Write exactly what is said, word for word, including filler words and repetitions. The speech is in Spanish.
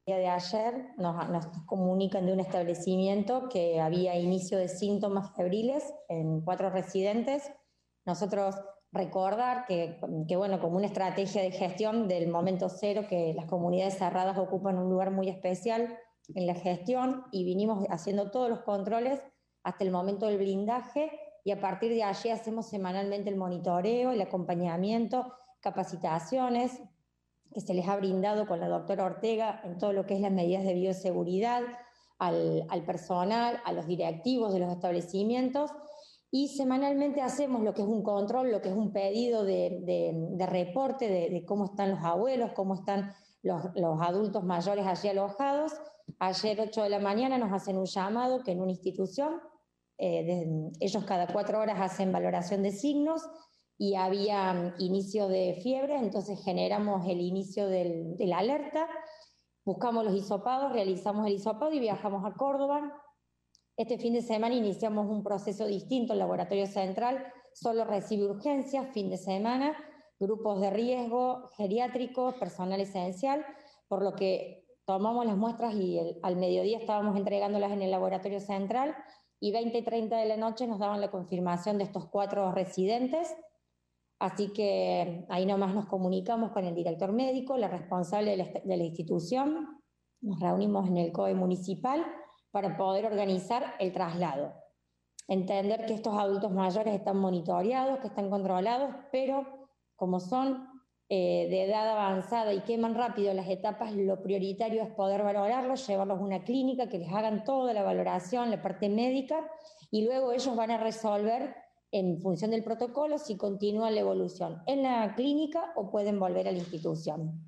de ayer nos, nos comunican de un establecimiento que había inicio de síntomas febriles en cuatro residentes. Nosotros recordar que, que, bueno, como una estrategia de gestión del momento cero, que las comunidades cerradas ocupan un lugar muy especial en la gestión, y vinimos haciendo todos los controles hasta el momento del blindaje, y a partir de allí hacemos semanalmente el monitoreo, el acompañamiento, capacitaciones que se les ha brindado con la doctora Ortega en todo lo que es las medidas de bioseguridad al, al personal, a los directivos de los establecimientos, y semanalmente hacemos lo que es un control, lo que es un pedido de, de, de reporte de, de cómo están los abuelos, cómo están los, los adultos mayores allí alojados. Ayer ocho de la mañana nos hacen un llamado que en una institución, eh, de, ellos cada cuatro horas hacen valoración de signos, y había inicio de fiebre, entonces generamos el inicio del, de la alerta, buscamos los hisopados, realizamos el hisopado y viajamos a Córdoba. Este fin de semana iniciamos un proceso distinto, el laboratorio central solo recibe urgencias, fin de semana, grupos de riesgo, geriátricos, personal esencial, por lo que tomamos las muestras y el, al mediodía estábamos entregándolas en el laboratorio central, y veinte y treinta de la noche nos daban la confirmación de estos cuatro residentes. Así que ahí nomás nos comunicamos con el director médico, la responsable de la, de la institución, nos reunimos en el C O E municipal para poder organizar el traslado. Entender que estos adultos mayores están monitoreados, que están controlados, pero como son eh, de edad avanzada y queman rápido las etapas, lo prioritario es poder valorarlos, llevarlos a una clínica, que les hagan toda la valoración, la parte médica, y luego ellos van a resolver en función del protocolo si continúa la evolución en la clínica o pueden volver a la institución.